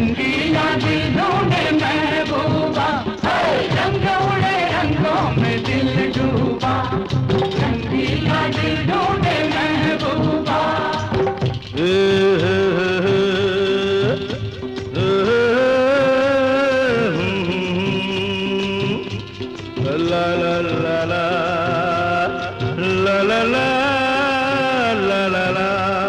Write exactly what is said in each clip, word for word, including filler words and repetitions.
रंगीला दिल ढूंढे महबूबा, रंग उड़े रंगों में दिल डूबा, रंगीला दिल ढूंढे महबूबा। ला ला ला ला ला ला ला ला ला ला।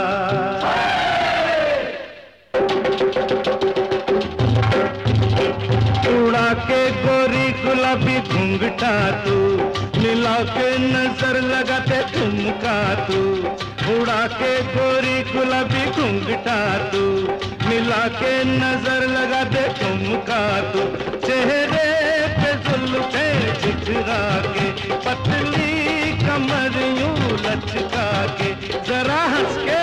उड़ा के गोरी गुलाबी घूंघटा तू, मिला के नजर लगाते ठुमका तू, उड़ा के गोरी गुलाबी घूंघटा तू, मिला के नजर लगाते ठुमका तू, चेहरे पे जुल्फे बिखरा के, पतली कमर यूं लचका के, जरा हंस के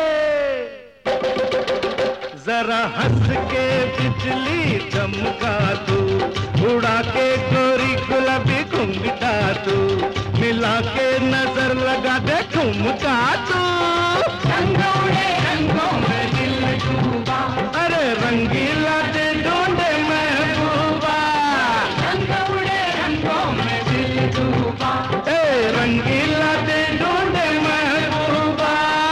जरा हंस के बिजली चमका तू, उड़ा के गोरी गुलाबी घूंघटा तू, मिला के नजर लगा दे ठुमका तू। रंग उड़े रंगों में दिल डूबा, अरे रंगीला दिल ढूंढे महबूबा, रंग उड़े रंगों में दिल डूबा, ए रंगीला दिल ढूंढे महबूबा।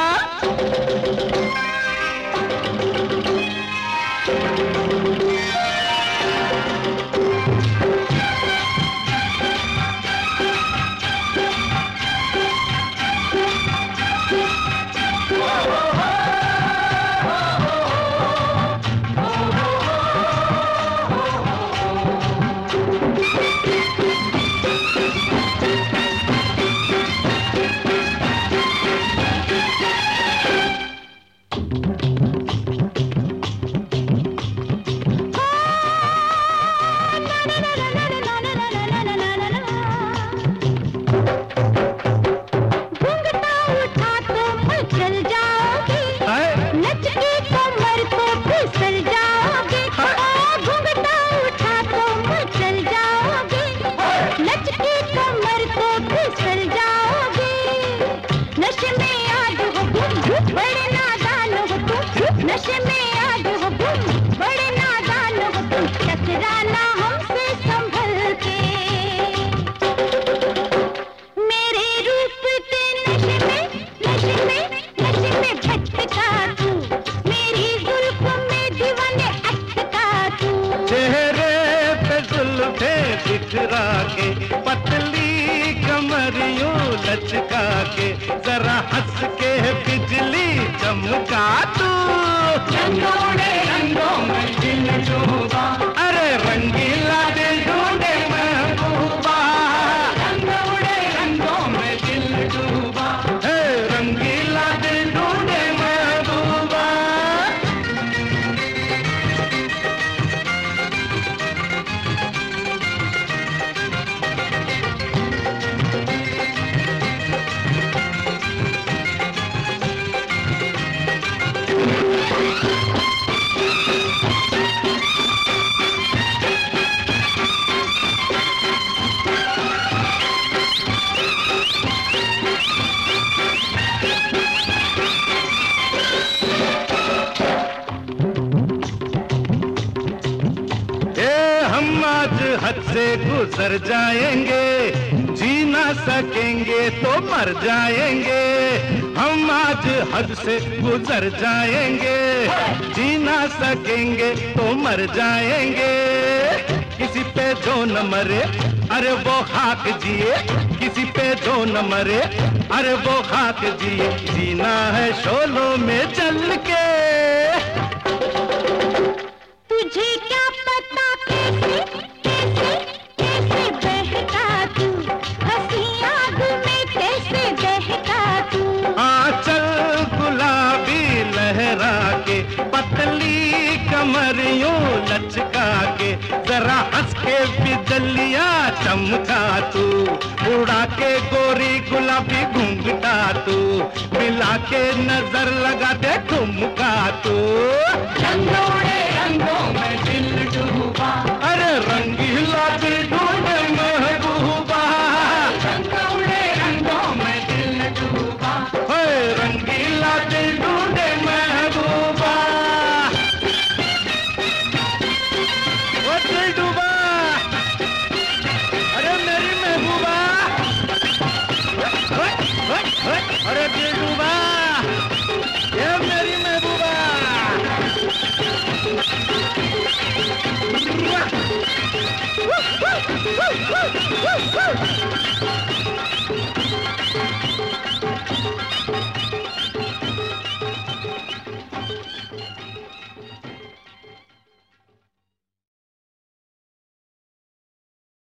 नशे में आज हो तुम, बड़े नादान हो तुम, टकराना हमसे संभल के, मेरे रूप के नशे में नशे में नशे में भटका तू, मेरी जुल्फ में दीवाने अटका तू, चेहरे पे जुल्फे बिखरा के, पतली कमर यूं लचका के, जरा हंस के बिजली चमका तू। रंग उड़े रंगों में दिल डूबा, अरे रंगीला दिल ढूंढे महबूबा, रंग उड़े रंगों में दिल डूबा, हे रंगीला दिल ढूंढे महबूबा। हद से गुजर जाएंगे, जी ना सकेंगे तो मर जाएंगे, हम आज हद से गुजर जाएंगे, जी ना सकेंगे तो मर जाएंगे, किसी पे जो न मरे अरे वो खाक जिए, किसी पे जो न मरे अरे वो खाक जिए, जीना है शोलों में चल के। तुझे क्या पता कैसे कैसे कैसे बहका तू, हंसी आग में कैसे बहका तू, आंचल गुलाबी लहरा के, पतली कमर यूं लचका के, जरा हंस के बिजलियां चमका तू, उड़ा के गोरी गुलाबी घूंघटा तू, मिला के नजर लगा दे ठुमका तू। रंग उड़े रंगों में दिल डूबा, अरे रंगीला दिल ढूंढे महबूबा, रंग उड़े रंगों में दिल डूबा, रंगीला दिल ढूंढे महबूबा। दिल डूबा, ये मेरी महबूबा।